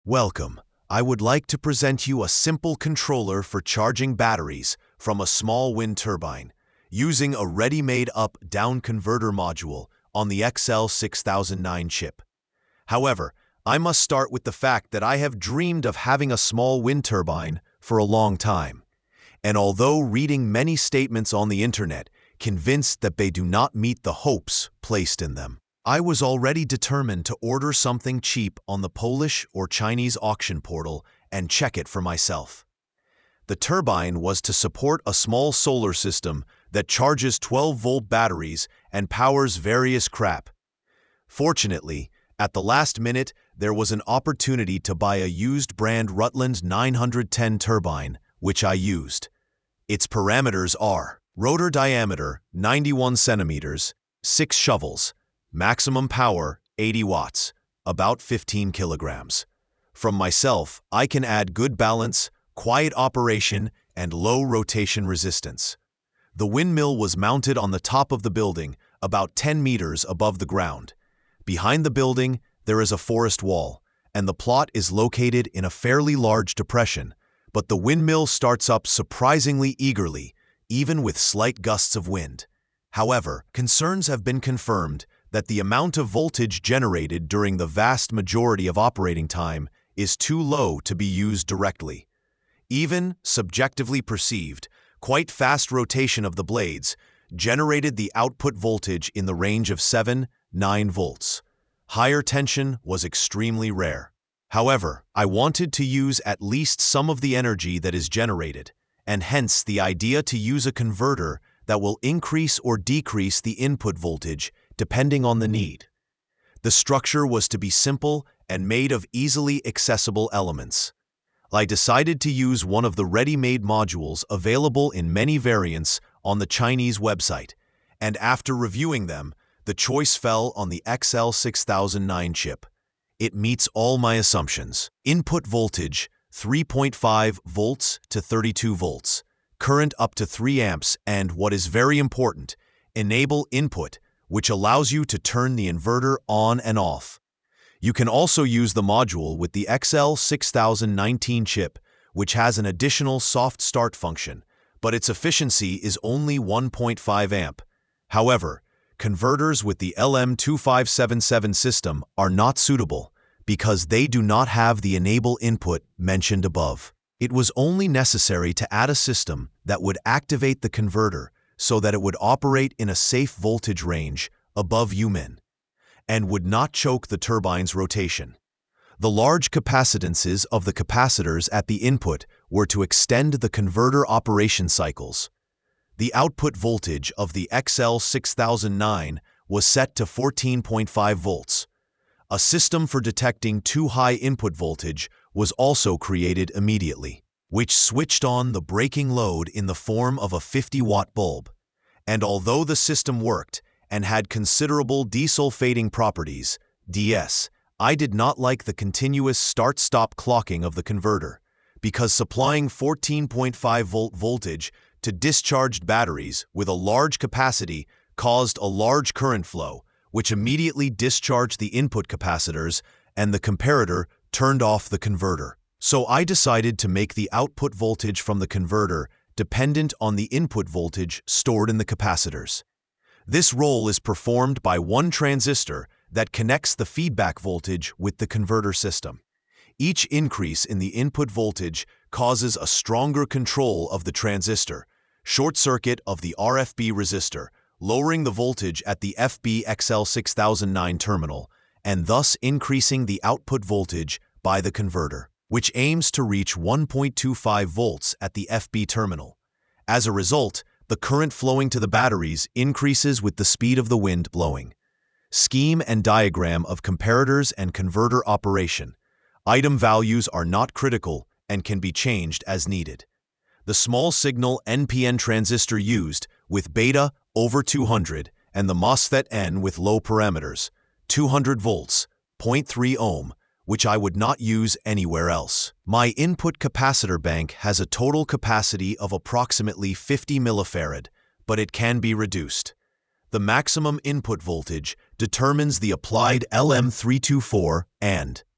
Welcome. I would like to present you a simple controller for charging batteries from a small wind turbine using a ready-made up-down converter module on the XL6009 chip. However, I must start with the fact that I have dreamed of having a small wind turbine for a long time. And although reading many statements on the internet convinced that they do not meet the hopes placed in them, I was already determined to order something cheap on the Polish or Chinese auction portal and check it for myself. The turbine was to support a small solar system that charges 12-volt batteries and powers various crap. Fortunately, at the last minute, there was an opportunity to buy a used brand Rutland 910 turbine, which I used. Its parameters are rotor diameter 91 centimeters, 6 shovels, maximum power 80 watts, about 15 kilograms. From myself, I can add good balance, quiet operation, and low rotation resistance. The windmill was mounted on the top of the building, about 10 meters above the ground. Behind the building, there is a forest wall, and the plot is located in a fairly large depression, but the windmill starts up surprisingly eagerly, even with slight gusts of wind. However, concerns have been confirmed that the amount of voltage generated during the vast majority of operating time is too low to be used directly. Even, subjectively perceived, quite fast rotation of the blades generated the output voltage in the range of 7–9 volts. Higher tension was extremely rare. However, I wanted to use at least some of the energy that is generated, and hence the idea to use a converter that will increase or decrease the input voltage depending on the need. The structure was to be simple and made of easily accessible elements. I decided to use one of the ready-made modules available in many variants on the Chinese website, and after reviewing them, the choice fell on the XL6009 chip. It meets all my assumptions. Input voltage 3.5 volts to 32 volts, current up to 3 amps, and what is very important, enable input, which allows you to turn the inverter on and off. You can also use the module with the XL6019 chip, which has an additional soft start function, but its efficiency is only 1.5 amp. However, converters with the LM2577 system are not suitable because they do not have the enable input mentioned above. It was only necessary to add a system that would activate the converter so that it would operate in a safe voltage range above UMIN and would not choke the turbine's rotation. The large capacitances of the capacitors at the input were to extend the converter operation cycles. The output voltage of the XL6009 was set to 14.5 volts. A system for detecting too high input voltage was also created immediately, which switched on the breaking load in the form of a 50-watt bulb. And although the system worked and had considerable desulfating properties, DS, I did not like the continuous start-stop clocking of the converter, because supplying 14.5-volt voltage to discharged batteries with a large capacity caused a large current flow, which immediately discharged the input capacitors, and the comparator turned off the converter. So I decided to make the output voltage from the converter dependent on the input voltage stored in the capacitors. This role is performed by one transistor that connects the feedback voltage with the converter system. Each increase in the input voltage causes a stronger control of the transistor, short circuit of the RFB resistor, lowering the voltage at the FB XL6009 terminal, and thus increasing the output voltage by the converter, which aims to reach 1.25 volts at the FB terminal. As a result, the current flowing to the batteries increases with the speed of the wind blowing. Scheme and diagram of comparators and converter operation. Item values are not critical and can be changed as needed. The small signal NPN transistor used with beta over 200 and the MOSFET N with low parameters, 200 volts, 0.3 ohm, which I would not use anywhere else. My input capacitor bank has a total capacity of approximately 50 millifarad, but it can be reduced. The maximum input voltage determines the applied LM324 and